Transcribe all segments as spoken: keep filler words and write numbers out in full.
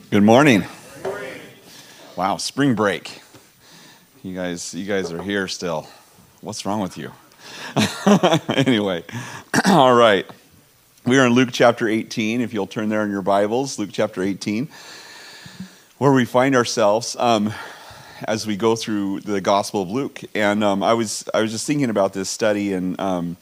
Good morning. Wow, spring break. You guys, you guys are here still. What's wrong with you? Anyway, all right. We are in Luke chapter eighteen. If you'll turn there in your Bibles, Luke chapter eighteen, where we find ourselves um, as we go through the Gospel of Luke. And um, I was, I was just thinking about this study, and um,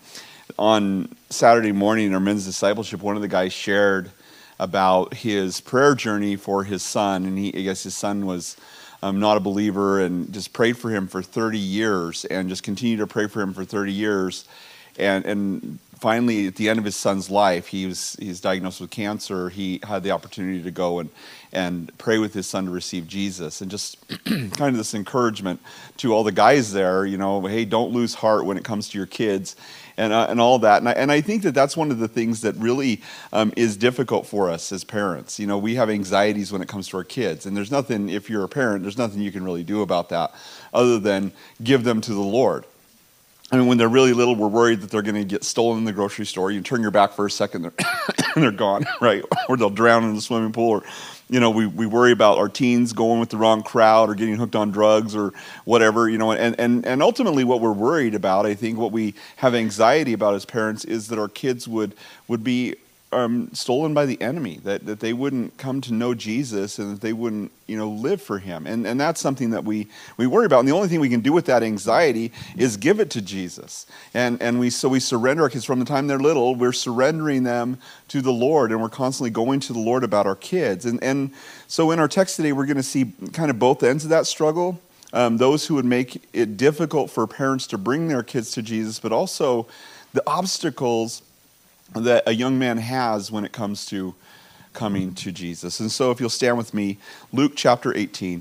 on Saturday morning in our men's discipleship, one of the guys shared about his prayer journey for his son, and he, I guess his son was um, not a believer, and just prayed for him for thirty years, and just continued to pray for him for thirty years, and and finally at the end of his son's life, he was he was diagnosed with cancer. He had the opportunity to go and and pray with his son to receive Jesus, and just kind of this encouragement to all the guys there, you know, hey, don't lose heart when it comes to your kids. And, uh, and all that. And I, and I think that that's one of the things that really um, is difficult for us as parents. You know, we have anxieties when it comes to our kids. And there's nothing, if you're a parent, there's nothing you can really do about that other than give them to the Lord. I mean, when they're really little, we're worried that they're going to get stolen in the grocery store. You turn your back for a second, they're, and they're gone, right? Or they'll drown in the swimming pool. Or, you know, we, we worry about our teens going with the wrong crowd or getting hooked on drugs or whatever, you know. And, and, and ultimately what we're worried about, I think what we have anxiety about as parents is that our kids would, would be um, stolen by the enemy, that, that they wouldn't come to know Jesus and that they wouldn't, you know, live for him. And, and that's something that we, we worry about. And the only thing we can do with that anxiety is give it to Jesus. And, and we so we surrender our kids from the time they're little. We're surrendering them to the Lord, and we're constantly going to the Lord about our kids. And, and so in our text today, we're going to see kind of both ends of that struggle. Um, those who would make it difficult for parents to bring their kids to Jesus, but also the obstacles that a young man has when it comes to coming to Jesus. And so if you'll stand with me, Luke chapter eighteen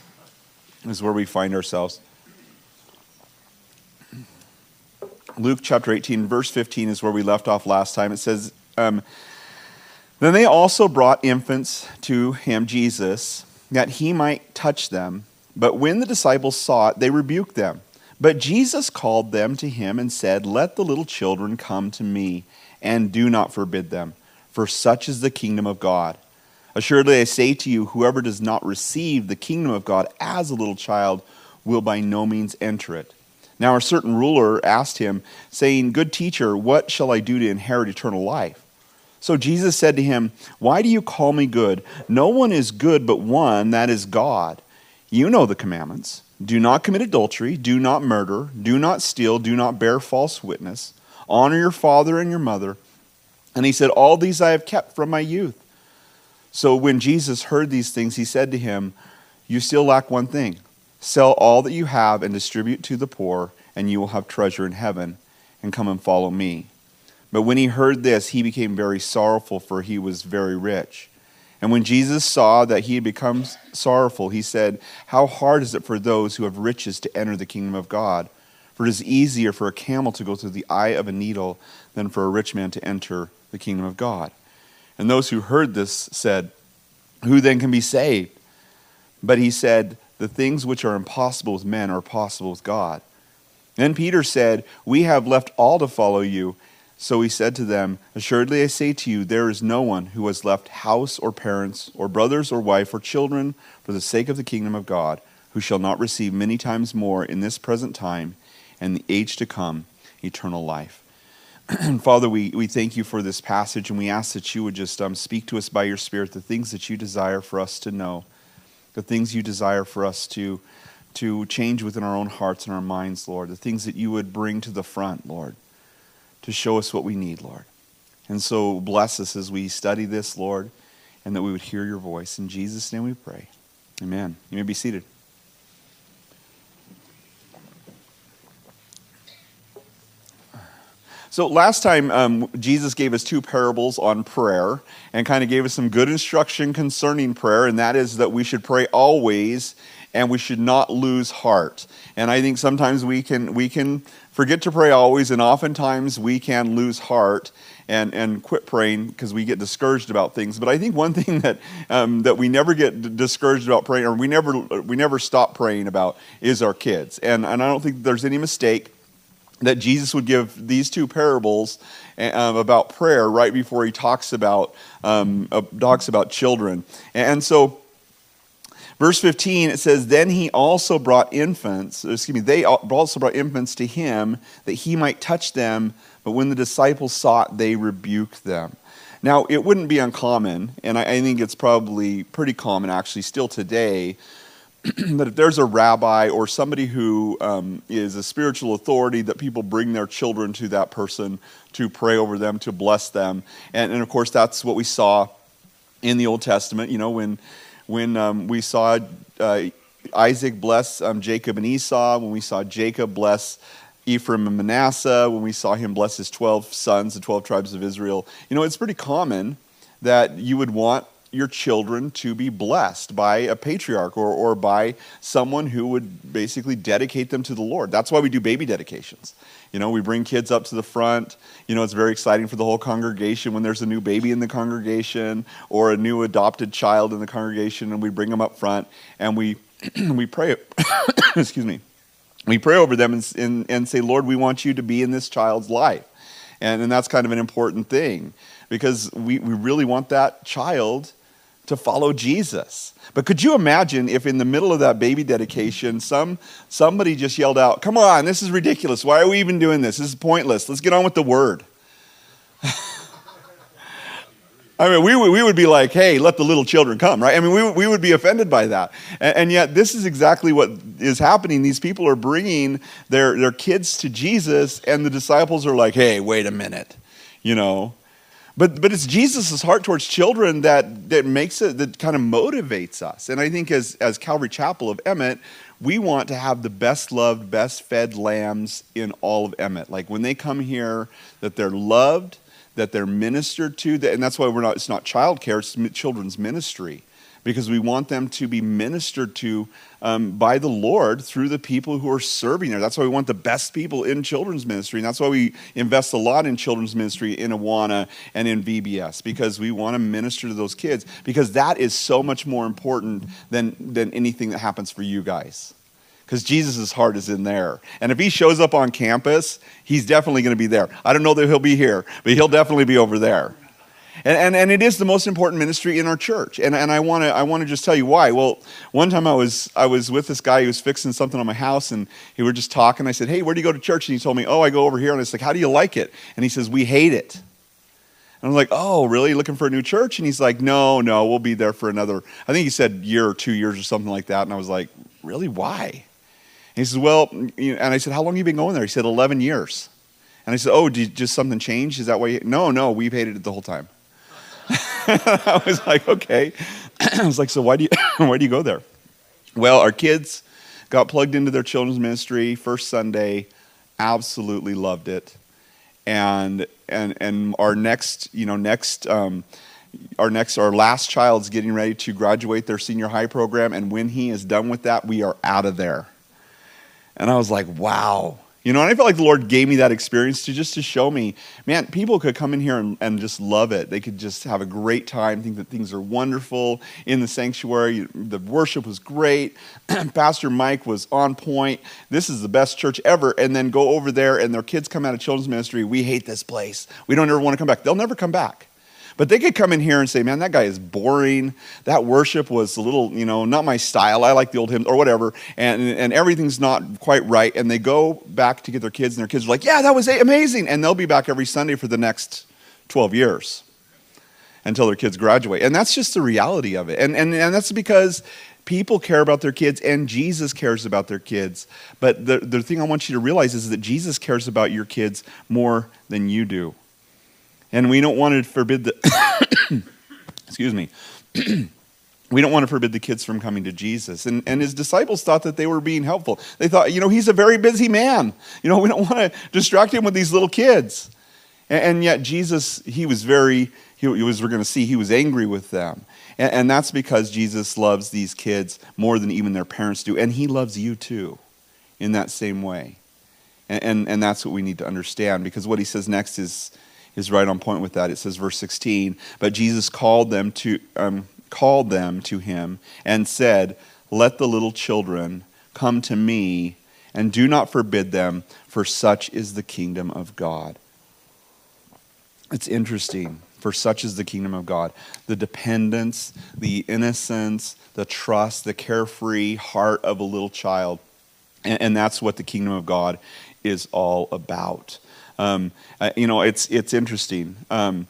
is where we find ourselves. Luke chapter eighteen, verse fifteen is where we left off last time. It says, um, Then they also brought infants to him, Jesus, that he might touch them. But when the disciples saw it, they rebuked them. But Jesus called them to him and said, Let the little children come to me, and do not forbid them, for such is the kingdom of God. Assuredly I say to you, whoever does not receive the kingdom of God as a little child will by no means enter it. Now a certain ruler asked him, saying, Good teacher, what shall I do to inherit eternal life? So Jesus said to him, Why do you call me good? No one is good but one, that is God. You know the commandments. Do not commit adultery, do not murder, do not steal, do not bear false witness. Honor your father and your mother. And he said, All these I have kept from my youth. So when Jesus heard these things, he said to him, You still lack one thing. Sell all that you have and distribute to the poor, and you will have treasure in heaven, and come and follow me. But when he heard this, he became very sorrowful, for he was very rich. And when Jesus saw that he had become sorrowful, he said, How hard is it for those who have riches to enter the kingdom of God? For it is easier for a camel to go through the eye of a needle than for a rich man to enter the kingdom of God. And those who heard this said, Who then can be saved? But he said, The things which are impossible with men are possible with God. Then Peter said, We have left all to follow you. So he said to them, Assuredly I say to you, there is no one who has left house or parents or brothers or wife or children for the sake of the kingdom of God, who shall not receive many times more in this present time and the age to come, eternal life. And Father, we, we thank you for this passage, and we ask that you would just um, speak to us by your Spirit, the things that you desire for us to know, the things you desire for us to, to change within our own hearts and our minds, Lord, the things that you would bring to the front, Lord, to show us what we need, Lord. And so bless us as we study this, Lord, and that we would hear your voice. In Jesus' name we pray. Amen. You may be seated. So last time, um, Jesus gave us two parables on prayer and kind of gave us some good instruction concerning prayer, and that is that we should pray always and we should not lose heart. And I think sometimes we can we can forget to pray always, and oftentimes we can lose heart and, and quit praying because we get discouraged about things. But I think one thing that um, that we never get d- discouraged about praying, or we never we never stop praying about, is our kids. And, and I don't think there's any mistake that Jesus would give these two parables um, about prayer right before he talks about um, uh, talks about children. And so, verse fifteen, it says, "Then he also brought infants, excuse me, they also brought infants to him that he might touch them, but when the disciples saw it, they rebuked them." Now, it wouldn't be uncommon, and I, I think it's probably pretty common actually still today, that if there's a rabbi or somebody who um, is a spiritual authority, that people bring their children to that person to pray over them, to bless them. And, and of course, that's what we saw in the Old Testament. You know, when when um, we saw uh, Isaac bless um, Jacob and Esau, when we saw Jacob bless Ephraim and Manasseh, when we saw him bless his twelve sons, the twelve tribes of Israel. You know, it's pretty common that you would want your children to be blessed by a patriarch or, or by someone who would basically dedicate them to the Lord. That's why we do baby dedications. You know, we bring kids up to the front. You know, it's very exciting for the whole congregation when there's a new baby in the congregation or a new adopted child in the congregation, and we bring them up front and we we pray, excuse me, we pray over them and, and, and say, "Lord, we want you to be in this child's life." And, and that's kind of an important thing because we, we really want that child to follow Jesus. But could you imagine if in the middle of that baby dedication, some somebody just yelled out, "Come on, this is ridiculous. Why are we even doing this? This is pointless. Let's get on with the word." I mean, we would, we would be like, "Hey, let the little children come," right? I mean, we, we would be offended by that. And, and yet this is exactly what is happening. These people are bringing their, their kids to Jesus, and the disciples are like, "Hey, wait a minute," you know. But but it's Jesus' heart towards children that, that makes it, that kind of motivates us. And I think as, as Calvary Chapel of Emmett, we want to have the best loved, best fed lambs in all of Emmett. Like when they come here, that they're loved, that they're ministered to, and that's why we're not, it's not childcare, it's children's ministry. Because we want them to be ministered to um, by the Lord through the people who are serving there. That's why we want the best people in children's ministry. And that's why we invest a lot in children's ministry in Awana and in V B S. Because we want to minister to those kids. Because that is so much more important than, than anything that happens for you guys. Because Jesus' heart is in there. And if he shows up on campus, he's definitely going to be there. I don't know that he'll be here, but he'll definitely be over there. And, and and it is the most important ministry in our church. And and I want to I want to just tell you why. Well, one time I was I was with this guy who was fixing something on my house, and he were just talking. I said, "Hey, where do you go to church?" And he told me, "Oh, I go over here." And I was like, "How do you like it?" And he says, "We hate it." And I was like, "Oh, really? Looking for a new church?" And he's like, "No, no, we'll be there for another," I think he said year or two years or something like that. And I was like, "Really? Why?" And he says, "Well," and I said, "How long have you been going there?" He said, eleven years. And I said, "Oh, did just something change? Is that why you?" "No, no, we've hated it the whole time." I was like, okay. I was like, "So why do you why do you go there?" Well, our kids got plugged into their children's ministry first Sunday, absolutely loved it, and and and our next, you know, next um, our next our last child's getting ready to graduate their senior high program, and when he is done with that, we are out of there. And I was like, wow. You know, and I felt like the Lord gave me that experience to just to show me, man, people could come in here and, and just love it. They could just have a great time, think that things are wonderful in the sanctuary. The worship was great. Pastor Mike was on point. This is the best church ever. And then go over there and their kids come out of children's ministry. "We hate this place. We don't ever want to come back." They'll never come back. But they could come in here and say, "Man, that guy is boring. That worship was a little, you know, not my style. I like the old hymns," or whatever. And, and everything's not quite right. And they go back to get their kids, and their kids are like, "Yeah, that was amazing." And they'll be back every Sunday for the next twelve years until their kids graduate. And that's just the reality of it. And, and, and that's because people care about their kids, and Jesus cares about their kids. But the, the thing I want you to realize is that Jesus cares about your kids more than you do. And we don't want to forbid the, excuse me, we don't want to forbid the kids from coming to Jesus. And, and his disciples thought that they were being helpful. They thought, you know, he's a very busy man. You know, we don't want to distract him with these little kids. And, and yet Jesus, he was very, he, he was, we're going to see, he was angry with them. And, and that's because Jesus loves these kids more than even their parents do. And he loves you too in that same way. And, and, and that's what we need to understand, because what he says next is, is right on point with that. It says, verse sixteen, "But Jesus called them to um, called them to him and said, 'Let the little children come to me, and do not forbid them, for such is the kingdom of God. It's interesting. For such is the kingdom of God. The dependence, the innocence, the trust, the carefree heart of a little child. And, and that's what the kingdom of God is all about. Um, uh, you know, it's it's interesting. Um,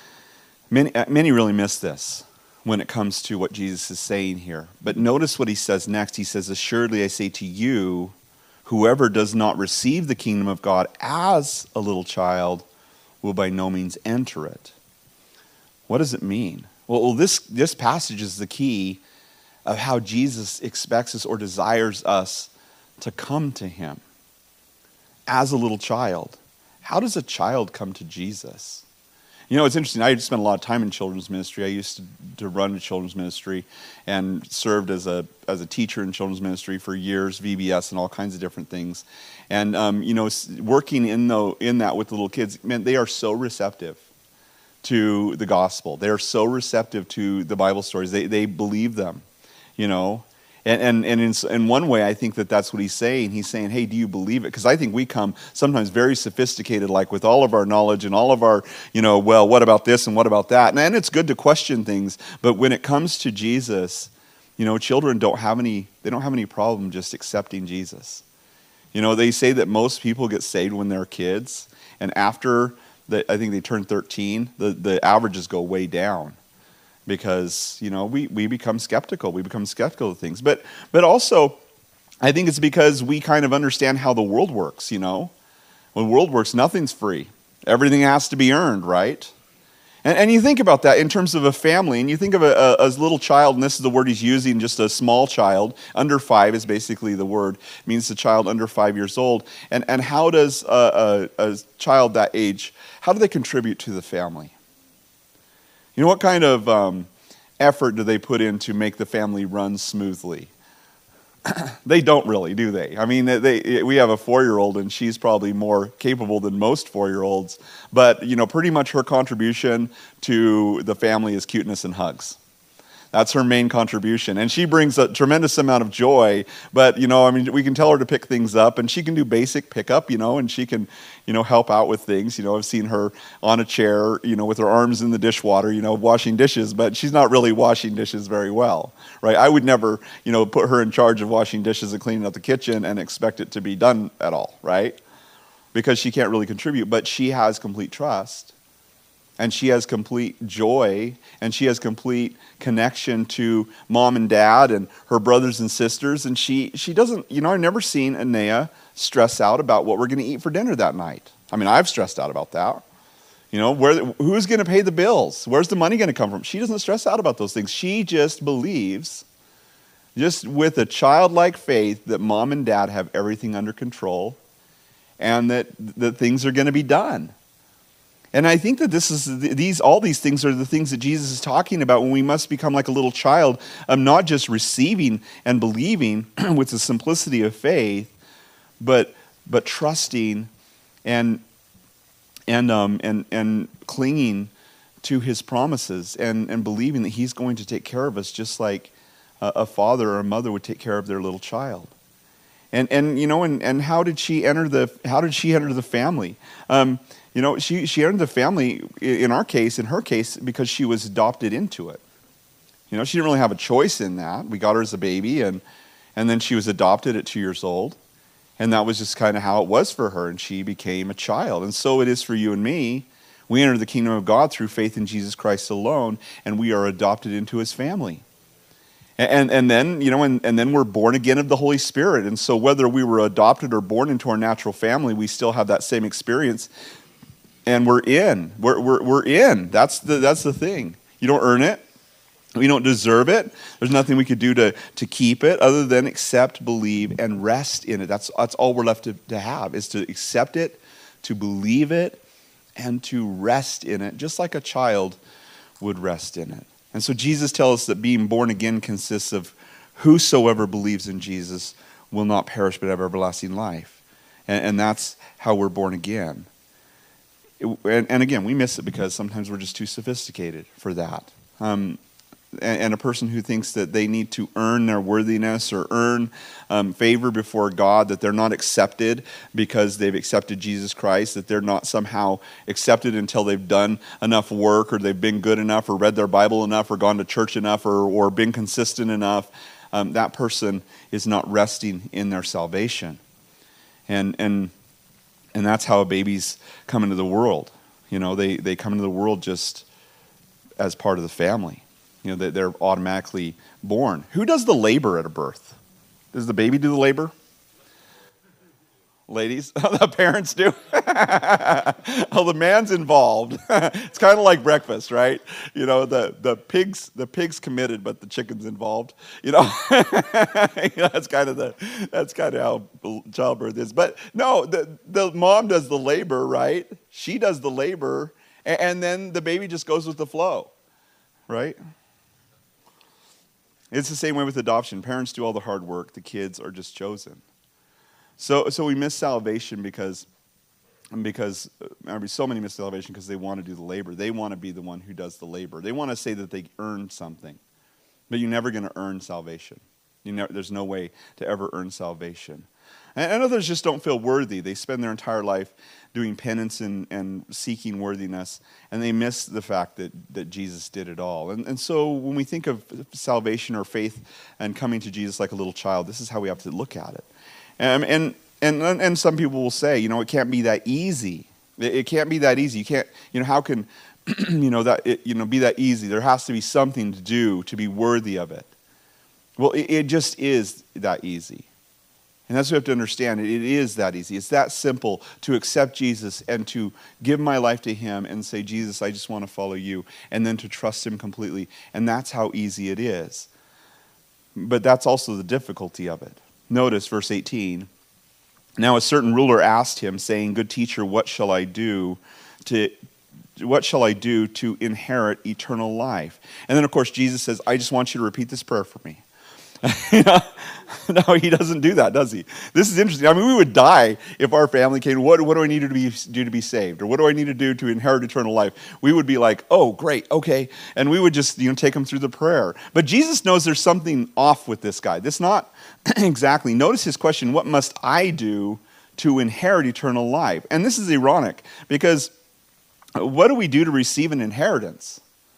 many, uh, many really miss this when it comes to what Jesus is saying here. But notice what he says next. He says, assuredly I say to you, whoever does not receive the kingdom of God as a little child will by no means enter it. What does it mean? Well, this, this passage is the key of how Jesus expects us or desires us to come to him as a little child. How does a child come to Jesus? You know, it's interesting. I spent a lot of time in children's ministry. I used to, to run a children's ministry and served as a as a teacher in children's ministry for years, V B S and all kinds of different things. And, um, you know, working in, the, in that with the little kids, man, they are so receptive to the gospel. They are so receptive to the Bible stories. They they believe them, you know. And and, and in, in one way, I think that that's what he's saying. He's saying, hey, do you believe it? Because I think we come sometimes very sophisticated, like with all of our knowledge and all of our, you know, well, what about this and what about that? And, and it's good to question things. But when it comes to Jesus, you know, children don't have any, they don't have any problem just accepting Jesus. You know, they say that most people get saved when they're kids. And after The, I think they turn thirteen, the, the averages go way down because, you know, we, we become skeptical. We become skeptical of things. But but also, I think it's because we kind of understand how the world works, you know. When the world works, nothing's free. Everything has to be earned, right? And, and you think about that in terms of a family, and you think of a, a, a little child, and this is the word he's using, just a small child, under five is basically the word. It means a child under five years old. And, and how does a, a, a child that age, how do they contribute to the family? You know, what kind of um, effort do they put in to make the family run smoothly? They don't really, do they? I mean, they, we have a four-year-old, and she's probably more capable than most four-year-olds. But, you know, pretty much her contribution to the family is cuteness and hugs. That's her main contribution. And she brings a tremendous amount of joy. But, you know, I mean, we can tell her to pick things up, and she can do basic pickup, you know, and she can, you know, help out with things. You know, I've seen her on a chair, you know, with her arms in the dishwater, you know, washing dishes, but she's not really washing dishes very well, right? I would never, you know, put her in charge of washing dishes and cleaning up the kitchen and expect it to be done at all, right? Because she can't really contribute, but she has complete trust. And she has complete joy, and she has complete connection to mom and dad and her brothers and sisters. And she, she doesn't, you know, I've never seen Anea stress out about what we're going to eat for dinner that night. I mean, I've stressed out about that. You know, where, who's going to pay the bills? Where's the money going to come from? She doesn't stress out about those things. She just believes, just with a childlike faith, that mom and dad have everything under control and that, that things are going to be done. And I think that this is these all these things are the things that Jesus is talking about when we must become like a little child, um, not just receiving and believing with the simplicity of faith, but but trusting and and um and and clinging to his promises and and believing that he's going to take care of us just like a, a father or a mother would take care of their little child. And and you know and, and how did she enter the how did she enter the family? Um, You know, she, she entered the family, in our case, in her case, because she was adopted into it. You know, she didn't really have a choice in that. We got her as a baby, and, and then she was adopted at two years old. And that was just kind of how it was for her, and she became a child. And so it is for you and me. We enter the kingdom of God through faith in Jesus Christ alone, and we are adopted into his family. And, and, and then, you know, and, and then we're born again of the Holy Spirit. And so whether we were adopted or born into our natural family, we still have that same experience. And we're in. We're, we're, we're in. That's the, that's the thing. You don't earn it. We don't deserve it. There's nothing we could do to, to keep it other than accept, believe, and rest in it. That's, that's all we're left to, to have, is to accept it, to believe it, and to rest in it, just like a child would rest in it. And so Jesus tells us that being born again consists of whosoever believes in Jesus will not perish but have everlasting life. And, and that's how we're born again. And, and again, we miss it because sometimes we're just too sophisticated for that. Um, and, and a person who thinks that they need to earn their worthiness or earn um, favor before God, that they're not accepted because they've accepted Jesus Christ, that they're not somehow accepted until they've done enough work or they've been good enough or read their Bible enough or gone to church enough or, or been consistent enough, um, that person is not resting in their salvation. And and and that's how babies come into the world. You know, they, they come into the world just as part of the family. You know, they, they're automatically born. Who does the labor at a birth? Does the baby do the labor? Ladies? The parents do? Oh, the man's involved. It's kind of like breakfast, right? You know, the, the pigs the pigs committed, but the chicken's involved. You know, that's kind of the that's kind of how childbirth is. But no, the the mom does the labor, right? She does the labor, and, and then the baby just goes with the flow, right? It's the same way with adoption. Parents do all the hard work. The kids are just chosen. So, so we miss salvation because, because I mean, so many miss salvation because they want to do the labor. They want to be the one who does the labor. They want to say that they earned something, but you're never going to earn salvation. You never, there's no way to ever earn salvation. And, and others just don't feel worthy. They spend their entire life doing penance and, and seeking worthiness, and they miss the fact that, that Jesus did it all. And, and so when we think of salvation or faith and coming to Jesus like a little child, this is how we have to look at it. Um, and, and and some people will say, you know, it can't be that easy. It, it can't be that easy. You can't, you know, how can, you know, that it, you know, be that easy? There has to be something to do to be worthy of it. Well, it, it just is that easy. And that's what we have to understand. It, it is that easy. It's that simple to accept Jesus and to give my life to him and say, Jesus, I just want to follow you, and then to trust him completely. And that's how easy it is. But that's also the difficulty of it. Notice verse eighteen. Now a certain ruler asked him, saying, Good teacher, what shall I do to what shall I do to inherit eternal life? And then of course Jesus says, I just want you to repeat this prayer for me. No, he doesn't do that, does he? This is interesting. I mean, we would die if our family came, what, what do I need to be, do to be saved? Or what do I need to do to inherit eternal life? We would be like, oh, great, okay. And we would just, you know, take them through the prayer. But Jesus knows there's something off with this guy. This not exactly. Notice his question, what must I do to inherit eternal life? And this is ironic, because what do we do to receive an inheritance?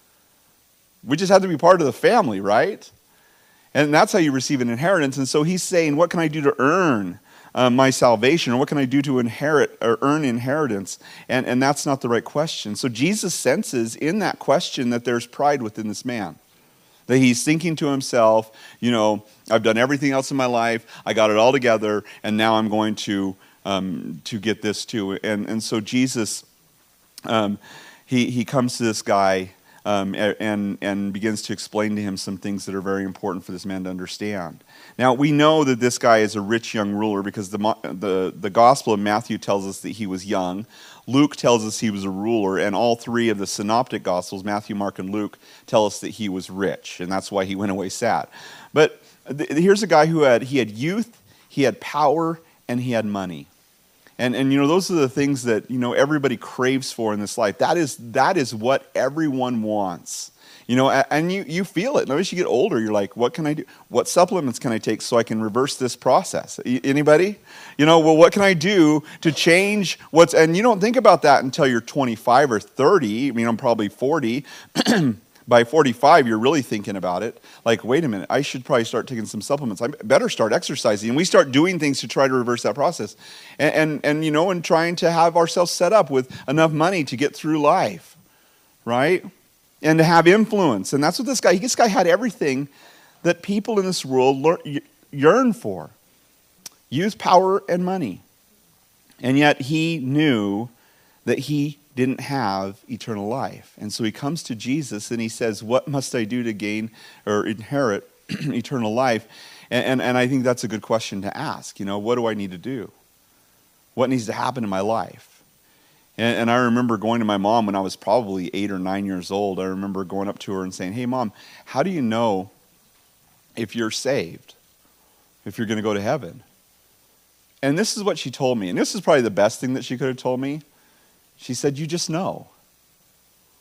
We just have to be part of the family, right? And that's how you receive an inheritance. And so he's saying, what can I do to earn uh, my salvation? Or what can I do to inherit or earn inheritance? And, and that's not the right question. So Jesus senses in that question that there's pride within this man. That he's thinking to himself, you know, I've done everything else in my life. I got it all together. And now I'm going to um, to get this too. And, and so Jesus, um, he, he comes to this guy Um, and, and begins to explain to him some things that are very important for this man to understand. Now, we know that this guy is a rich young ruler because the, the, the Gospel of Matthew tells us that he was young. Luke tells us he was a ruler, and all three of the synoptic Gospels, Matthew, Mark, and Luke, tell us that he was rich, and that's why he went away sad. But th- here's a guy who had, he had youth, he had power, and he had money. And, and you know, those are the things that, you know, everybody craves for in this life. That is that is what everyone wants. You know, and you, you feel it. Now, as you get older, you're like, what can I do? What supplements can I take so I can reverse this process? Anybody? You know, well, what can I do to change what's, and you don't think about that until you're twenty-five or thirty. I mean, I'm probably forty. By forty-five, you're really thinking about it. Like, wait a minute, I should probably start taking some supplements. I better start exercising. And we start doing things to try to reverse that process. And, and, and, you know, and trying to have ourselves set up with enough money to get through life, right? And to have influence. And that's what this guy, this guy had everything that people in this world yearn for. Youth, power, and money. And yet he knew that he didn't have eternal life. And so he comes to Jesus and he says, what must I do to gain or inherit eternal life? And, and, and I think that's a good question to ask. You know, what do I need to do? What needs to happen in my life? And, and I remember going to my mom when I was probably eight or nine years old. I remember going up to her and saying, hey, Mom, how do you know if you're saved? If you're going to go to heaven? And this is what she told me. And this is probably the best thing that she could have told me. She said, you just know.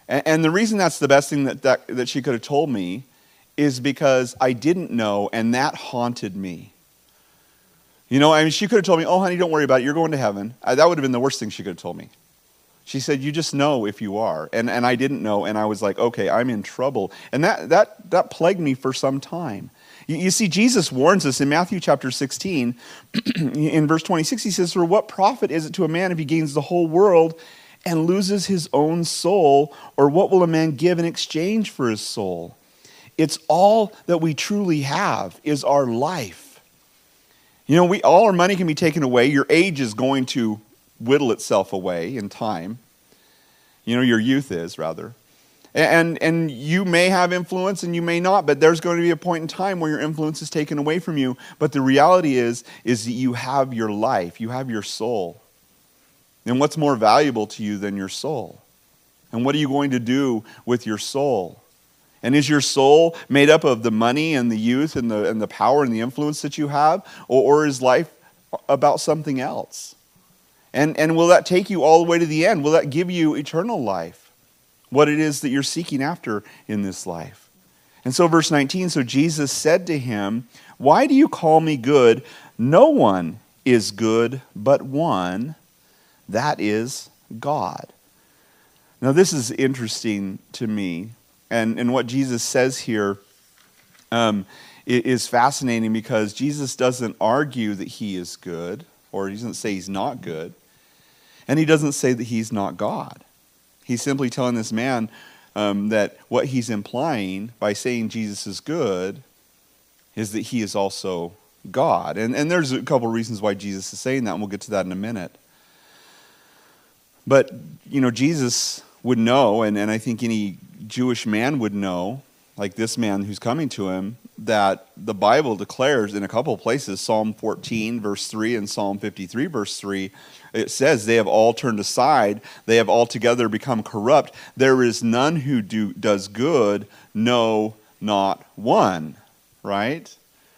And, and the reason that's the best thing that, that, that she could have told me is because I didn't know, and that haunted me. You know, I mean, she could have told me, oh, honey, don't worry about it. You're going to heaven. I, that would have been the worst thing she could have told me. She said, you just know if you are. And and I didn't know, and I was like, okay, I'm in trouble. And that that that plagued me for some time. You, you see, Jesus warns us in Matthew chapter sixteen, in verse twenty-six, he says, for what profit is it to a man if he gains the whole world and loses his own soul? Or what will a man give in exchange for his soul? It's all that we truly have is our life. You know, we all our money can be taken away. Your age is going to whittle itself away in time. You know, your youth is, rather. And, and you may have influence and you may not, but there's going to be a point in time where your influence is taken away from you. But the reality is, is that you have your life, you have your soul. And what's more valuable to you than your soul? And what are you going to do with your soul? And is your soul made up of the money and the youth and the, and the power and the influence that you have? Or, or is life about something else? And, and will that take you all the way to the end? Will that give you eternal life? What it is that you're seeking after in this life. And so verse nineteen, so Jesus said to him, why do you call me good? No one is good but one, that is God. Now this is interesting to me. And, and what Jesus says here um, is fascinating because Jesus doesn't argue that he is good, or he doesn't say he's not good. And he doesn't say that he's not God. He's simply telling this man um, that what he's implying by saying Jesus is good is that he is also God. And, and there's a couple of reasons why Jesus is saying that, and we'll get to that in a minute. But, you know, Jesus would know, and, and I think any Jewish man would know, like this man who's coming to him, that the Bible declares in a couple of places, Psalm fourteen, verse three, and Psalm fifty-three, verse three, it says, they have all turned aside, they have altogether become corrupt. There is none who do, does good, no, not one, right?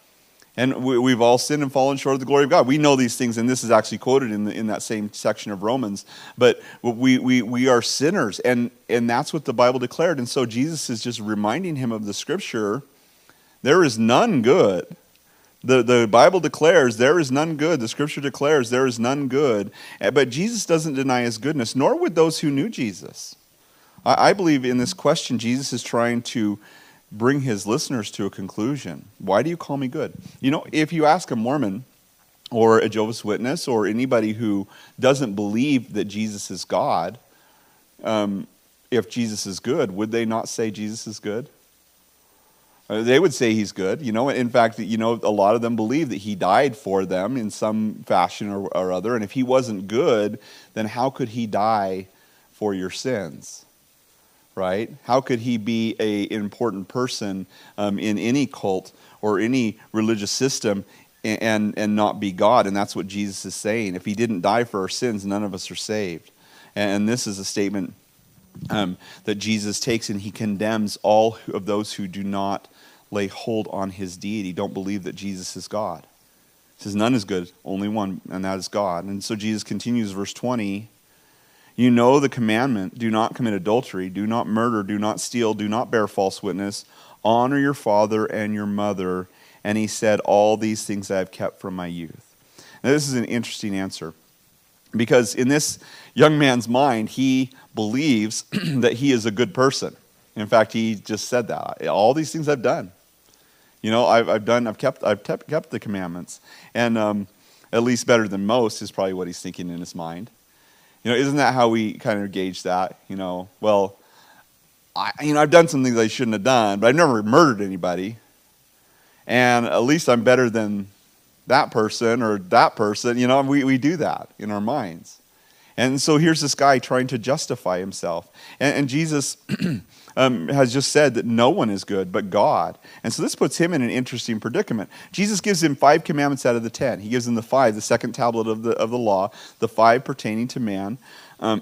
And we, we've all sinned and fallen short of the glory of God. We know these things, and this is actually quoted in the, in that same section of Romans. But we we we are sinners, and, and that's what the Bible declared. And so Jesus is just reminding him of the scripture. There is none good. The, the Bible declares there is none good. The scripture declares there is none good. But Jesus doesn't deny his goodness, nor would those who knew Jesus. I, I believe in this question, Jesus is trying to bring his listeners to a conclusion. Why do you call me good? You know, if you ask a Mormon or a Jehovah's Witness or anybody who doesn't believe that Jesus is God, um, if Jesus is good, would they not say Jesus is good? Uh, they would say he's good. You know, in fact, you know, a lot of them believe that he died for them in some fashion or, or other. And if he wasn't good, then how could he die for your sins? Right? How could he be an important person um, in any cult or any religious system and, and, and not be God? And that's what Jesus is saying. If he didn't die for our sins, none of us are saved. And, and this is a statement um, that Jesus takes, and he condemns all of those who do not lay hold on his deity, don't believe that Jesus is God. He says, none is good, only one, and that is God. And so Jesus continues, verse twenty, you know the commandment, do not commit adultery, do not murder, do not steal, do not bear false witness, honor your father and your mother. And he said, all these things I have kept from my youth. Now this is an interesting answer, because in this young man's mind, he believes that he is a good person. In fact, he just said that. All these things I've done. You know, I've, I've done, I've kept, I've kept, kept the commandments. And um, at least better than most is probably what he's thinking in his mind. You know, isn't that how we kind of gauge that? You know, well, I, you know, I've done some things I shouldn't have done, but I've never murdered anybody. And at least I'm better than that person or that person. You know, we, we do that in our minds. And so here's this guy trying to justify himself. And, and Jesus um, has just said that no one is good but God. And so this puts him in an interesting predicament. Jesus gives him five commandments out of the ten. He gives him the five, the second tablet of the of the law, the five pertaining to man. Um,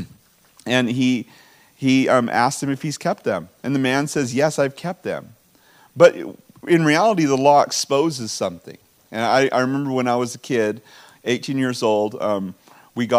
and he he um, asked him if he's kept them. And the man says, yes, I've kept them. But in reality, the law exposes something. And I, I remember when I was a kid, eighteen years old, um, we got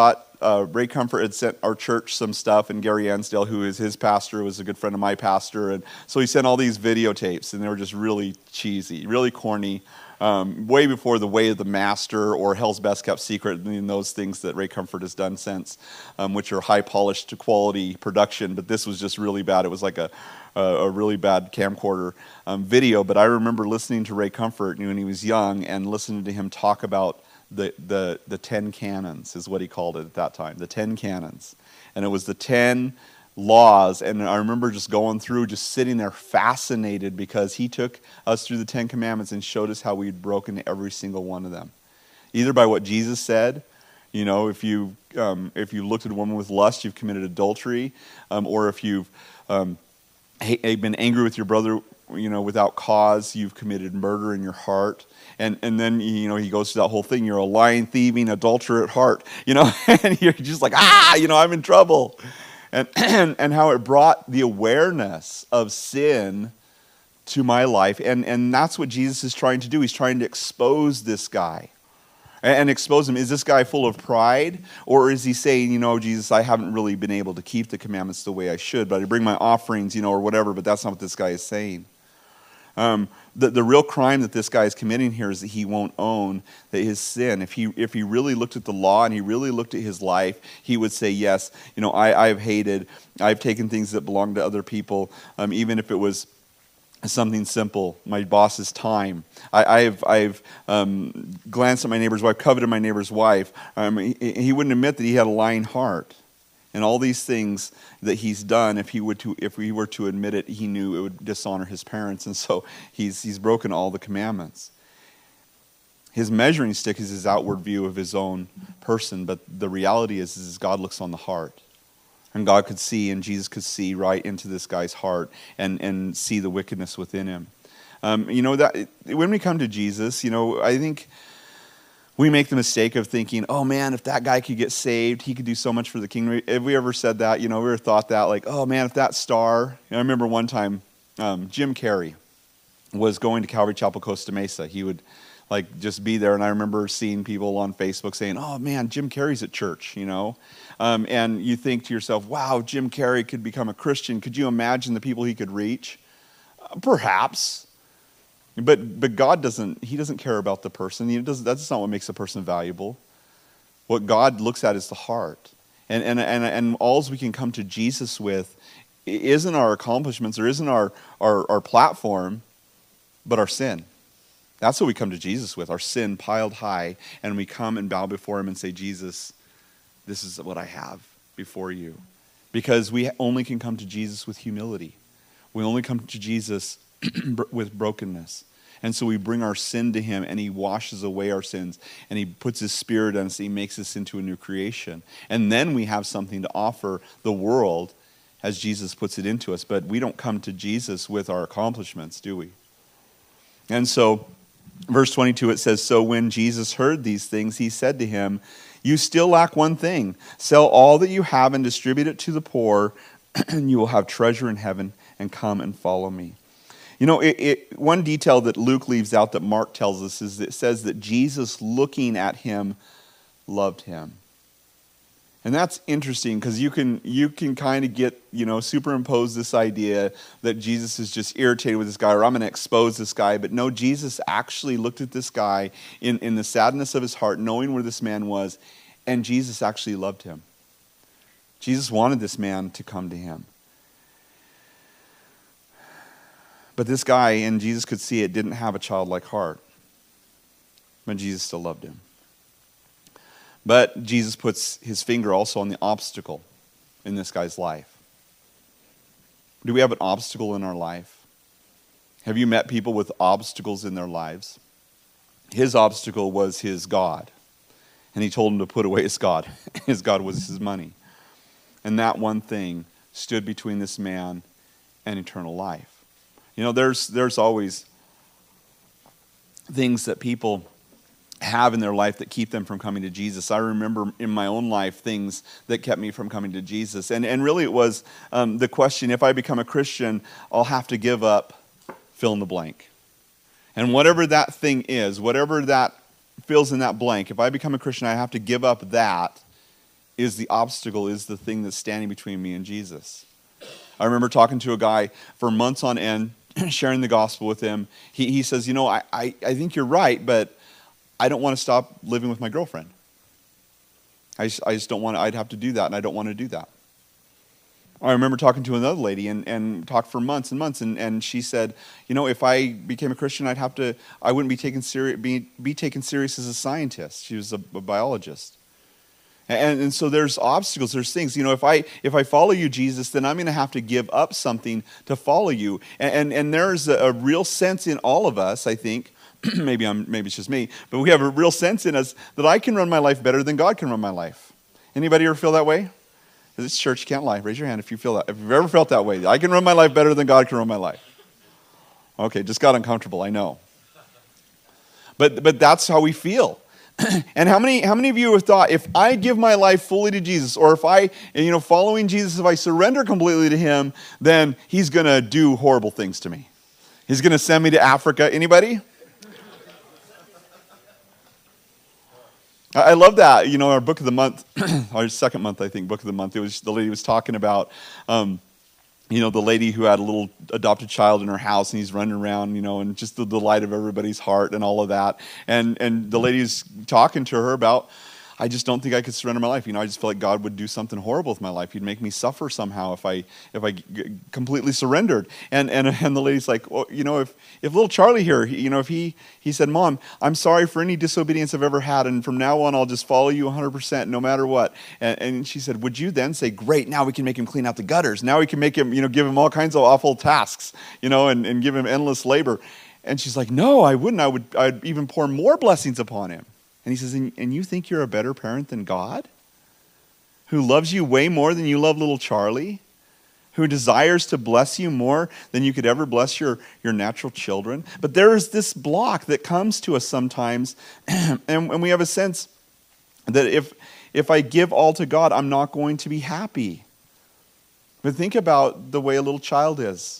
uh, Ray Comfort had sent our church some stuff, and Gary Ansdale, who is his pastor, was a good friend of my pastor, and so he sent all these videotapes, and they were just really cheesy, really corny, um, way before The Way of the Master or Hell's Best Kept Secret, and those things that Ray Comfort has done since, um, which are high-polished quality production, but this was just really bad. It was like a, a, a really bad camcorder um, video, but I remember listening to Ray Comfort when he was young and listening to him talk about the, the, the Ten Canons, is what he called it at that time, the Ten Canons. And it was the ten laws, and I remember just going through, just sitting there fascinated, because he took us through the Ten Commandments and showed us how we'd broken every single one of them. Either by what Jesus said, you know, if you um, if you looked at a woman with lust, you've committed adultery, um, or if you've um, ha- been angry with your brother, you know, without cause, you've committed murder in your heart. And and then, you know, he goes through that whole thing. You're a lying, thieving adulterer at heart, you know, and you're just like, ah, you know, I'm in trouble. And, and and how it brought the awareness of sin to my life. And, and that's what Jesus is trying to do. He's trying to expose this guy. And, and expose him. Is this guy full of pride? Or is he saying, you know, Jesus, I haven't really been able to keep the commandments the way I should, but I bring my offerings, you know, or whatever, but that's not what this guy is saying. Um, the, the real crime that this guy is committing here is that he won't own that his sin. If he if he really looked at the law and he really looked at his life, he would say, yes, you know, I, I've hated, I've taken things that belong to other people, um, even if it was something simple, my boss's time. I, I've I've um, glanced at my neighbor's wife, coveted my neighbor's wife. Um, he, he wouldn't admit that he had a lying heart. And all these things that he's done, if he would to, if he were to admit it, he knew it would dishonor his parents, and so he's he's broken all the commandments. His measuring stick is his outward view of his own person, but the reality is, is God looks on the heart, and God could see, and Jesus could see right into this guy's heart and and see the wickedness within him. Um, you know that when we come to Jesus, you know, I think we make the mistake of thinking, oh man, if that guy could get saved, he could do so much for the kingdom. Have we ever said that? You know, we ever thought that, like, oh man, if that star. I remember one time, um, Jim Carrey was going to Calvary Chapel, Costa Mesa. He would like just be there, and I remember seeing people on Facebook saying, oh man, Jim Carrey's at church, you know. Um, and you think to yourself, wow, Jim Carrey could become a Christian. Could you imagine the people he could reach? Uh, perhaps. But but God doesn't, he doesn't care about the person. He doesn't, that's not what makes a person valuable. What God looks at is the heart. And and and, and all we can come to Jesus with isn't our accomplishments or isn't our, our, our platform, but our sin. That's what we come to Jesus with, our sin piled high. And we come and bow before him and say, Jesus, this is what I have before you. Because we only can come to Jesus with humility. We only come to Jesus with brokenness. And so we bring our sin to him, and he washes away our sins, and he puts his spirit on us, he makes us into a new creation. And then we have something to offer the world as Jesus puts it into us. But we don't come to Jesus with our accomplishments, do we? And so, verse twenty-two, it says, so when Jesus heard these things, he said to him, you still lack one thing. Sell all that you have and distribute it to the poor, and you will have treasure in heaven, and come and follow me. You know, it, it, one detail that Luke leaves out that Mark tells us is that it says that Jesus, looking at him, loved him. And that's interesting because you can you can kind of get, you know, superimpose this idea that Jesus is just irritated with this guy, or I'm going to expose this guy. But no, Jesus actually looked at this guy in, in the sadness of his heart, knowing where this man was, and Jesus actually loved him. Jesus wanted this man to come to him. But this guy, and Jesus could see it, didn't have a childlike heart. But Jesus still loved him. But Jesus puts his finger also on the obstacle in this guy's life. Do we have an obstacle in our life? Have you met people with obstacles in their lives? His obstacle was his God. And he told him to put away his God. His God was his money. And that one thing stood between this man and eternal life. You know, there's there's always things that people have in their life that keep them from coming to Jesus. I remember in my own life things that kept me from coming to Jesus. And and really it was um, the question, if I become a Christian, I'll have to give up fill in the blank. And whatever that thing is, whatever that fills in that blank, if I become a Christian, I have to give up that is the obstacle, is the thing that's standing between me and Jesus. I remember talking to a guy for months on end, sharing the gospel with him. He, he says, you know, I, I, I think you're right, but I don't want to stop living with my girlfriend. I just, I just don't want to, I'd have to do that, and I don't want to do that. I remember talking to another lady and, and talked for months and months, and, and she said, you know, if I became a Christian, I'd have to, I wouldn't be taken serious, be, be taken serious as a scientist. She was a, a biologist. And, and so there's obstacles, there's things, you know, if I if I follow you, Jesus, then I'm going to have to give up something to follow you. And, and, and there's a, a real sense in all of us, I think, maybe I'm maybe it's just me, but we have a real sense in us that I can run my life better than God can run my life. Anybody ever feel that way? This church, you can't lie. Raise your hand if you feel that. If you've ever felt that way. I can run my life better than God can run my life. Okay, just got uncomfortable, I know. But but that's how we feel. And how many how many of you have thought, if I give my life fully to Jesus, or if I, you know, following Jesus, if I surrender completely to him, then he's going to do horrible things to me. He's going to send me to Africa. Anybody? I love that. You know, our book of the month, our second month, I think, book of the month, it was the lady was talking about, um, you know, the lady who had a little adopted child in her house, and he's running around, you know, and just the delight of everybody's heart and all of that. And and the lady's talking to her about, I just don't think I could surrender my life. You know, I just feel like God would do something horrible with my life. He'd make me suffer somehow if I if I g- completely surrendered. And and and the lady's like, well, you know, if if little Charlie here, he, you know, if he he said, Mom, I'm sorry for any disobedience I've ever had, and from now on I'll just follow you one hundred percent no matter what. And, and she said, would you then say, great, now we can make him clean out the gutters. Now we can make him, you know, give him all kinds of awful tasks, you know, and, and give him endless labor. And she's like, no, I wouldn't. I would I'd even pour more blessings upon him. And he says, and, and you think you're a better parent than God? Who loves you way more than you love little Charlie? Who desires to bless you more than you could ever bless your, your natural children? But there is this block that comes to us sometimes, and, and we have a sense that if, if I give all to God, I'm not going to be happy. But think about the way a little child is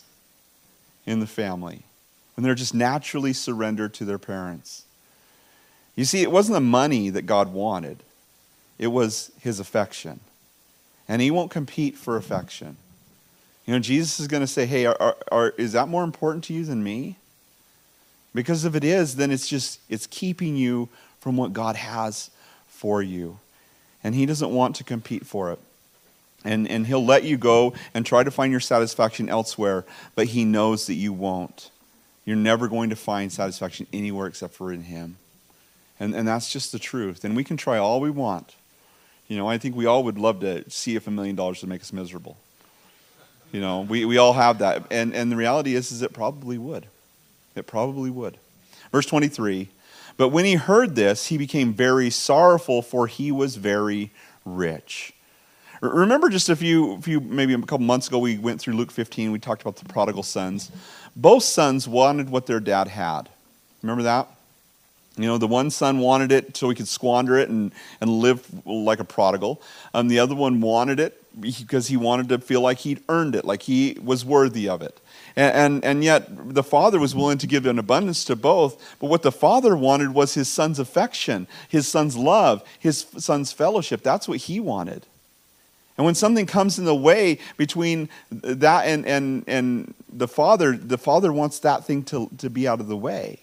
in the family, when they're just naturally surrendered to their parents. You see, it wasn't the money that God wanted. It was his affection. And he won't compete for affection. You know, Jesus is going to say, hey, are, are, are, is that more important to you than me? Because if it is, then it's just, it's keeping you from what God has for you. And he doesn't want to compete for it. And, and he'll let you go and try to find your satisfaction elsewhere, but he knows that you won't. You're never going to find satisfaction anywhere except for in him. And and that's just the truth. And we can try all we want. You know, I think we all would love to see if a million dollars would make us miserable. You know, we, we all have that. And and the reality is, is it probably would. It probably would. Verse twenty-three, but when he heard this, he became very sorrowful, for he was very rich. Remember just a few, few maybe a couple months ago, we went through Luke fifteen. We talked about the prodigal sons. Both sons wanted what their dad had. Remember that? You know, the one son wanted it so he could squander it and, and live like a prodigal. Um, the other one wanted it because he wanted to feel like he'd earned it, like he was worthy of it. And, and, and yet the father was willing to give an abundance to both. But what the father wanted was his son's affection, his son's love, his son's fellowship. That's what he wanted. And when something comes in the way between that and, and, and the father, the father wants that thing to, to be out of the way.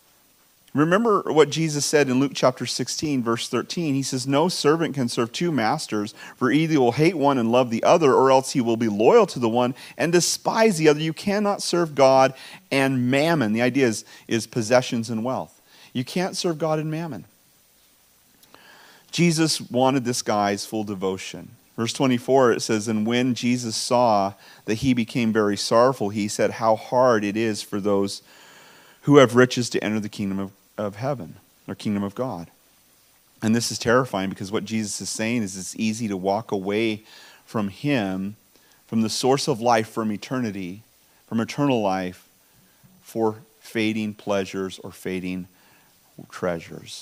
Remember what Jesus said in Luke chapter sixteen, verse thirteen. He says, no servant can serve two masters, for either he will hate one and love the other, or else he will be loyal to the one and despise the other. You cannot serve God and mammon. The idea is, is possessions and wealth. You can't serve God and mammon. Jesus wanted this guy's full devotion. Verse twenty-four, it says, and when Jesus saw that he became very sorrowful, he said, how hard it is for those who have riches to enter the kingdom of, of heaven, or kingdom of God. And this is terrifying, because what Jesus is saying is it's easy to walk away from him, from the source of life, from eternity, from eternal life, for fading pleasures or fading treasures.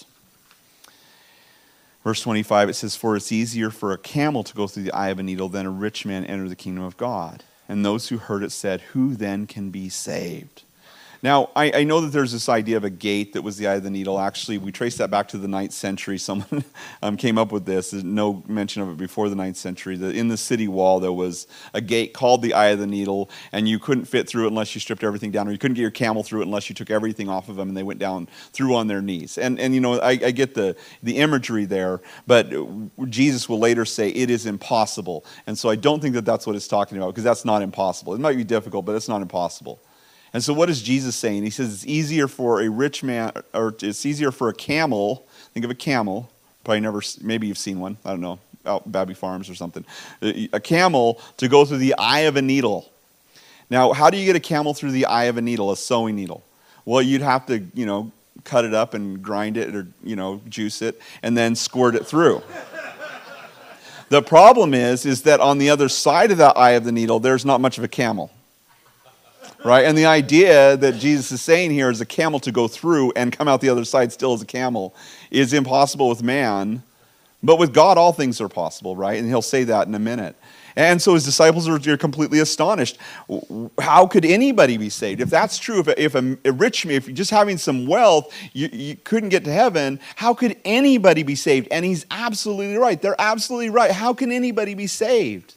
Verse twenty-five, it says, for it's easier for a camel to go through the eye of a needle than a rich man enter the kingdom of God. And those who heard it said, who then can be saved? Now, I, I know that there's this idea of a gate that was the eye of the needle. Actually, we trace that back to the ninth century. Someone um, came up with this. There's no mention of it before the ninth century. That in the city wall, there was a gate called the eye of the needle, and you couldn't fit through it unless you stripped everything down, or you couldn't get your camel through it unless you took everything off of them, and they went down through on their knees. And, and you know, I, I get the, the imagery there, but Jesus will later say it is impossible. And so I don't think that that's what it's talking about, because that's not impossible. It might be difficult, but it's not impossible. And so what is Jesus saying? He says it's easier for a rich man, or it's easier for a camel, think of a camel, probably never, maybe you've seen one, I don't know, out Babby Farms or something, a camel to go through the eye of a needle. Now, how do you get a camel through the eye of a needle, a sewing needle? Well, you'd have to, you know, cut it up and grind it, or, you know, juice it, and then squirt it through. The problem is, is that on the other side of that eye of the needle, there's not much of a camel. Right? And the idea that Jesus is saying here is a camel to go through and come out the other side still as a camel is impossible with man. But with God, all things are possible, right? And he'll say that in a minute. And so his disciples are, are completely astonished. How could anybody be saved? If that's true, if a, if a, a rich man, if you're just having some wealth, you, you couldn't get to heaven, how could anybody be saved? And he's absolutely right. They're absolutely right. How can anybody be saved?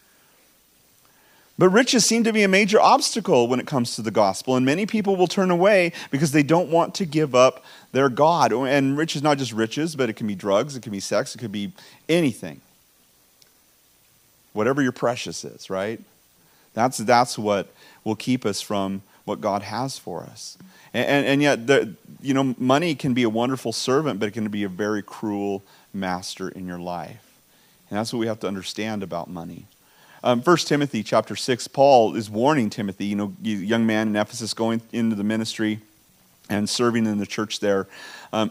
But riches seem to be a major obstacle when it comes to the gospel, and many people will turn away because they don't want to give up their God. And riches, not just riches, but it can be drugs, it can be sex, it could be anything. Whatever your precious is, right? That's, that's what will keep us from what God has for us. And, and, and yet, the, you know, money can be a wonderful servant, but it can be a very cruel master in your life. And that's what we have to understand about money. Um, First Timothy chapter six, Paul is warning Timothy, you know, young man in Ephesus going into the ministry and serving in the church there. Um,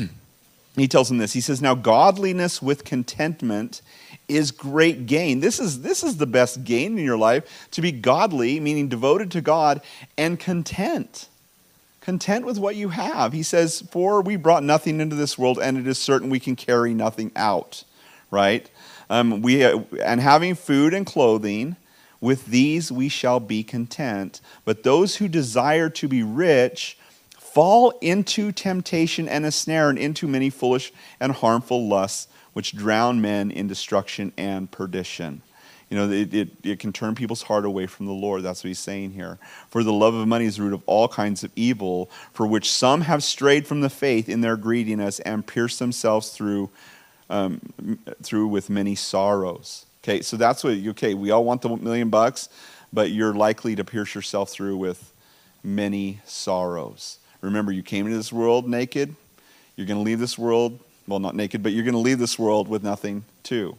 he tells him this. He says, now godliness with contentment is great gain. This is, this is the best gain in your life, to be godly, meaning devoted to God, and content. Content with what you have. He says, for we brought nothing into this world, and it is certain we can carry nothing out, right? Um, we uh, and having food and clothing, with these we shall be content. But those who desire to be rich fall into temptation and a snare, and into many foolish and harmful lusts, which drown men in destruction and perdition. You know, it, it, it can turn people's heart away from the Lord. That's what he's saying here. For the love of money is the root of all kinds of evil, for which some have strayed from the faith in their greediness and pierced themselves through Um, through with many sorrows. Okay, so that's what, okay, we all want the million bucks, but you're likely to pierce yourself through with many sorrows. Remember, you came into this world naked. You're going to leave this world, well, not naked, but you're going to leave this world with nothing too.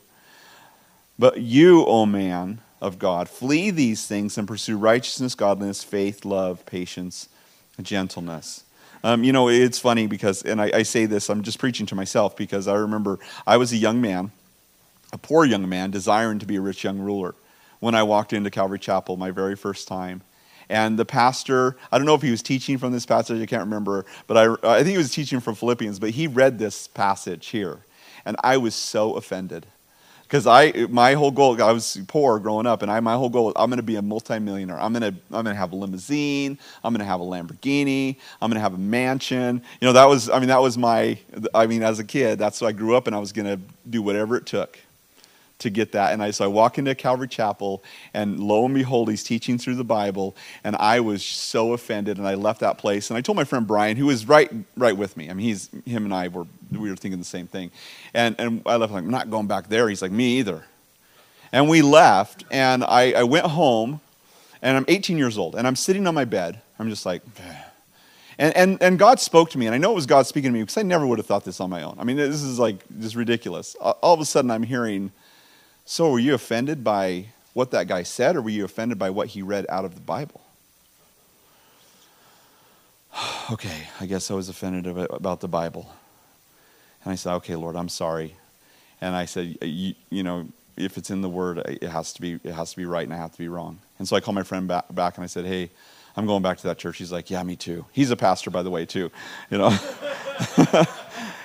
But you, O man of God, flee these things and pursue righteousness, godliness, faith, love, patience, and gentleness. Um, you know, it's funny because, and I, I say this, I'm just preaching to myself, because I remember I was a young man, a poor young man, desiring to be a rich young ruler when I walked into Calvary Chapel my very first time. And the pastor, I don't know if he was teaching from this passage, I can't remember, but I, I think he was teaching from Philippians, but he read this passage here. And I was so offended. Because I, my whole goal, I was poor growing up, and I, my whole goal was I'm going to be a multimillionaire. I'm going to, I'm going to have a limousine. I'm going to have a Lamborghini. I'm going to have a mansion. You know, that was, I mean, that was my, I mean, as a kid, that's what I grew up, and I was going to do whatever it took to get that. And I, so I walk into Calvary Chapel, and lo and behold, he's teaching through the Bible, and I was so offended, and I left that place. And I told my friend Brian, who was right, right with me. I mean, he's, him and I were, we were thinking the same thing. And and I left, like, I'm not going back there. He's like, me either. And we left, and I, I went home, and I'm eighteen years old, and I'm sitting on my bed. I'm just like, and, and and God spoke to me, and I know it was God speaking to me, because I never would have thought this on my own. I mean, this is like just ridiculous. All of a sudden, I'm hearing, so were you offended by what that guy said, or were you offended by what he read out of the Bible? Okay, I guess I was offended about the Bible. And I said, okay, Lord, I'm sorry. And I said, you, you know, if it's in the Word, it has to be, it has to be right, and I have to be wrong. And so I called my friend back, back and I said, hey, I'm going back to that church. He's like, yeah, me too. He's a pastor, by the way, too. You know.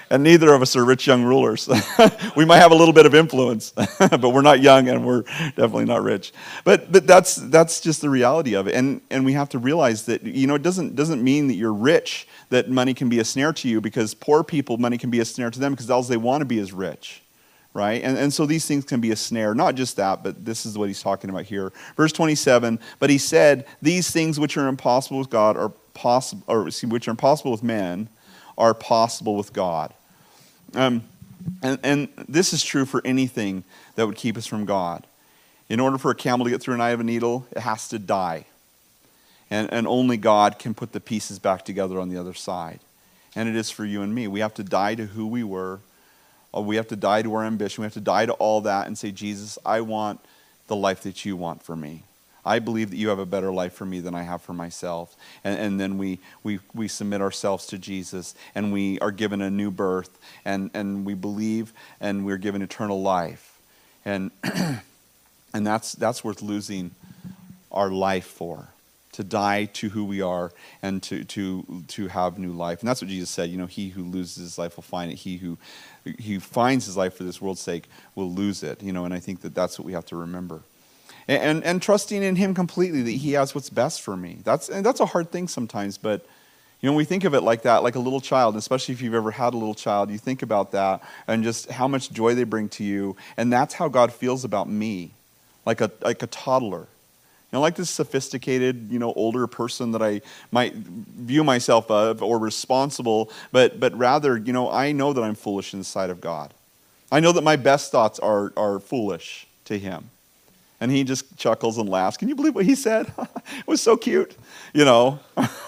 And neither of us are rich young rulers. We might have a little bit of influence, but we're not young and we're definitely not rich. But but that's that's just the reality of it. And and we have to realize that, you know, it doesn't doesn't mean that you're rich, that money can be a snare to you, because poor people, money can be a snare to them because all they want to be is rich. Right? And and so these things can be a snare. Not just that, but this is what he's talking about here. Verse twenty-seven, but he said, these things which are impossible with God are possible, or which are impossible with men are possible with God. Um, and, and this is true for anything that would keep us from God. In order for a camel to get through an eye of a needle, it has to die. And, and only God can put the pieces back together on the other side. And it is for you and me. We have to die to who we were. Or we have to die to our ambition. We have to die to all that and say, Jesus, I want the life that you want for me. I believe that you have a better life for me than I have for myself. And, and then we, we we submit ourselves to Jesus, and we are given a new birth, and, and we believe, and we're given eternal life. And and that's that's worth losing our life for, to die to who we are and to to to have new life. And that's what Jesus said, you know, he who loses his life will find it. He who he finds his life for this world's sake will lose it. You know, and I think that that's what we have to remember. And, and and trusting in him completely, that he has what's best for me. That's and that's a hard thing sometimes, but you know, we think of it like that, like a little child, especially if you've ever had a little child, you think about that and just how much joy they bring to you. And that's how God feels about me, like a like a toddler. You know, like this sophisticated, you know, older person that I might view myself of or responsible, but but rather, you know, I know that I'm foolish in the sight of God. I know that my best thoughts are are foolish to him. And he just chuckles and laughs. Can you believe what he said? It was so cute, you know.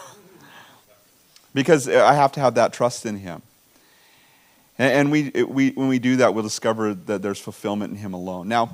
Because I have to have that trust in him. And we we when we do that, we'll discover that there's fulfillment in him alone. Now,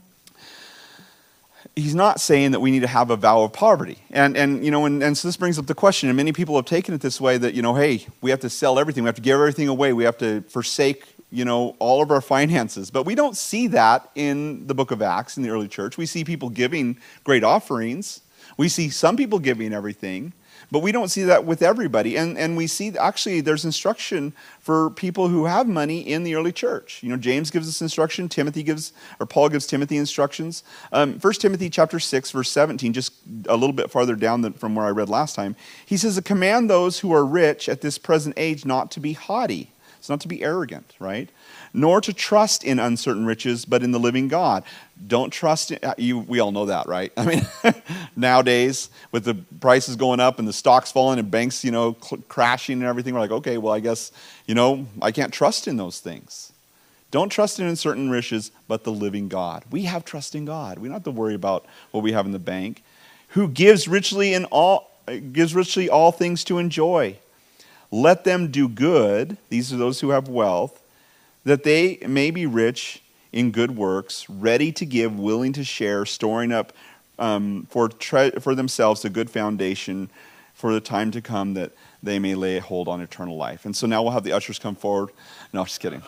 he's not saying that we need to have a vow of poverty. And, and you know, and, and so this brings up the question, and many people have taken it this way, that, you know, hey, we have to sell everything. We have to give everything away. We have to forsake, you know, all of our finances. But we don't see that in the book of Acts in the early church. We see people giving great offerings. We see some people giving everything. But we don't see that with everybody. And and we see, actually, there's instruction for people who have money in the early church. You know, James gives us instruction. Timothy gives, or Paul gives Timothy instructions. Um, First Timothy chapter six, verse seventeen, just a little bit farther down than, from where I read last time. He says, command those who are rich at this present age not to be haughty. It's not to be arrogant, right? Nor to trust in uncertain riches, but in the living God. Don't trust in, you. We all know that, right? I mean, nowadays with the prices going up and the stocks falling and banks, you know, cl- crashing and everything, we're like, okay, well, I guess, you know, I can't trust in those things. Don't trust in uncertain riches, but the living God. We have trust in God. We don't have to worry about what we have in the bank. Who gives richly in all, gives richly all things to enjoy. Let them do good. These are those who have wealth, that they may be rich in good works, ready to give, willing to share, storing up um, for tre- for themselves a good foundation for the time to come, that they may lay a hold on eternal life. And so now we'll have the ushers come forward. No, just kidding.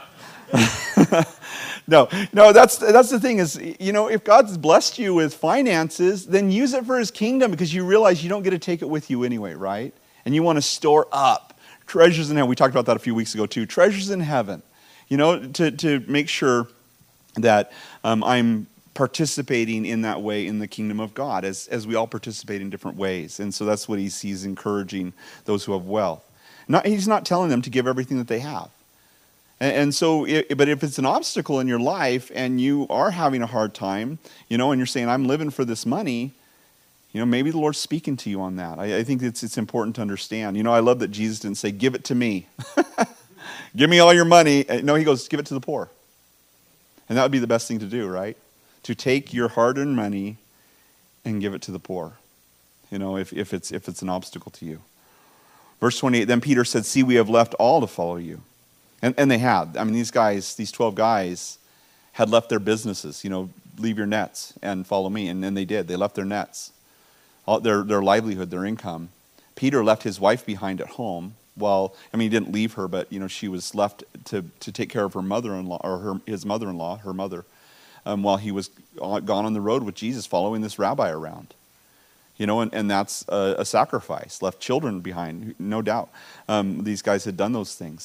no, no, that's that's the thing is, you know, if God's blessed you with finances, then use it for his kingdom, because you realize you don't get to take it with you anyway, right? And you want to store up treasures in heaven. We talked about that a few weeks ago too. Treasures in heaven. You know, to, to make sure that um, I'm participating in that way in the kingdom of God, as, as we all participate in different ways. And so that's what he's, he's encouraging those who have wealth. Not, he's not telling them to give everything that they have. And, and so, it, but if it's an obstacle in your life and you are having a hard time, you know, and you're saying, I'm living for this money, you know, maybe the Lord's speaking to you on that. I, I think it's it's important to understand. You know, I love that Jesus didn't say, give it to me. Give me all your money. No, he goes, give it to the poor. And that would be the best thing to do, right? To take your hard-earned money and give it to the poor. You know, if, if it's if it's an obstacle to you. Verse twenty-eight, then Peter said, see, we have left all to follow you. And and they had. I mean, these guys, these twelve guys had left their businesses. You know, leave your nets and follow me. And then they did. They left their nets, all, their, their livelihood, their income. Peter left his wife behind at home. Well, I mean, he didn't leave her, but, you know, she was left to, to take care of her mother-in-law, or her, his mother-in-law, her mother, um, while he was gone on the road with Jesus, following this rabbi around. You know, and, and that's a, a sacrifice. Left children behind, no doubt. Um, these guys had done those things.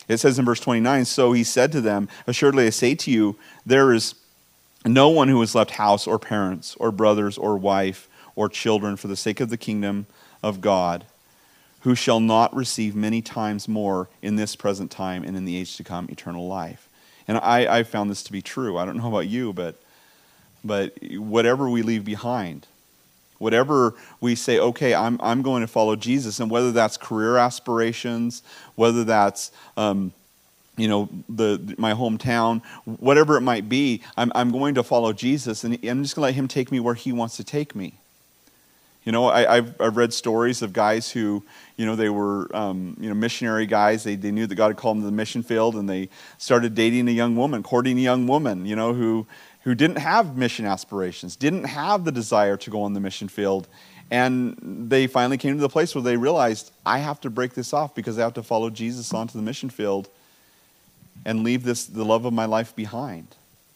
It says in verse twenty-nine, so he said to them, assuredly I say to you, there is no one who has left house or parents or brothers or wife or children for the sake of the kingdom of God, who shall not receive many times more in this present time and in the age to come eternal life. And I, I found this to be true. I don't know about you, but but whatever we leave behind, whatever we say, okay, I'm I'm going to follow Jesus, and whether that's career aspirations, whether that's um, you know the my hometown, whatever it might be, I'm I'm going to follow Jesus, and I'm just going to let him take me where he wants to take me. You know, I, I've, I've read stories of guys who, you know, they were, um, you know, missionary guys. They, they knew that God had called them to the mission field, and they started dating a young woman, courting a young woman, you know, who, who didn't have mission aspirations, didn't have the desire to go on the mission field. And they finally came to the place where they realized, I have to break this off because I have to follow Jesus onto the mission field and leave this, the love of my life behind.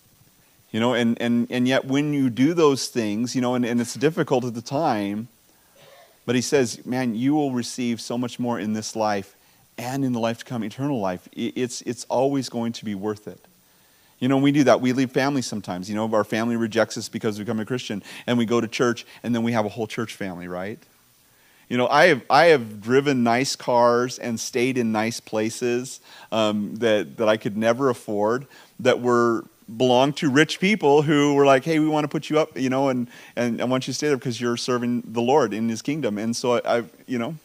You know, and, and, and yet when you do those things, you know, and, and it's difficult at the time, but he says, man, you will receive so much more in this life and in the life to come, eternal life. It's, it's always going to be worth it. You know, when we do that, we leave family sometimes. You know, our family rejects us because we become a Christian, and we go to church, and then we have a whole church family, right? You know, I have I have driven nice cars and stayed in nice places um, that, that I could never afford, that were belong to rich people who were like, hey, we want to put you up, you know, and, and I want you to stay there because you're serving the Lord in his kingdom. And so I, I've, you know,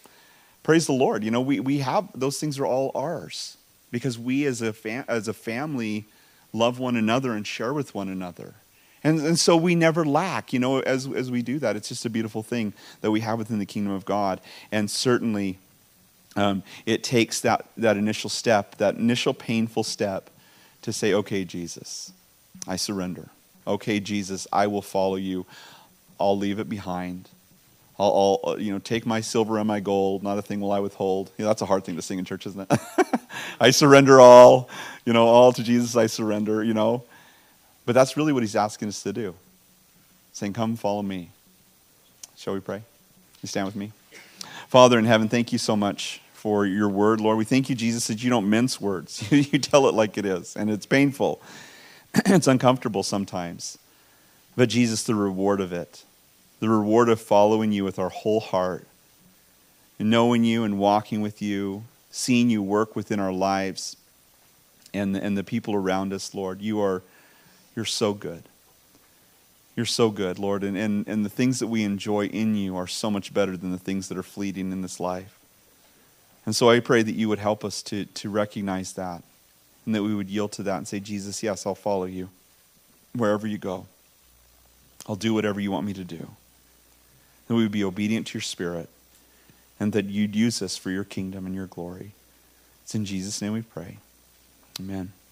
praise the Lord. You know, we, we have, those things are all ours because we as a fam- as a family love one another and share with one another. And, and so we never lack, you know, as, as we do that. It's just a beautiful thing that we have within the kingdom of God. And certainly um, it takes that, that initial step, that initial painful step, to say, okay, Jesus, I surrender. Okay, Jesus, I will follow you. I'll leave it behind. I'll, I'll you know, take my silver and my gold. Not a thing will I withhold. You know, that's a hard thing to sing in church, isn't it? I surrender all. You know, all to Jesus I surrender, you know. But that's really what he's asking us to do. Saying, come follow me. Shall we pray? You stand with me? Father in heaven, thank you so much for your word, Lord. We thank you, Jesus, that you don't mince words. You tell it like it is, and it's painful. It's uncomfortable sometimes. But Jesus, the reward of it, the reward of following you with our whole heart, and knowing you and walking with you, seeing you work within our lives and, and the people around us, Lord, you are, you're so good. You're so good, Lord, and, and, and the things that we enjoy in you are so much better than the things that are fleeting in this life. And so I pray that you would help us to, to recognize that, and that we would yield to that and say, Jesus, yes, I'll follow you wherever you go. I'll do whatever you want me to do. That we would be obedient to your Spirit, and that you'd use us for your kingdom and your glory. It's in Jesus' name we pray. Amen.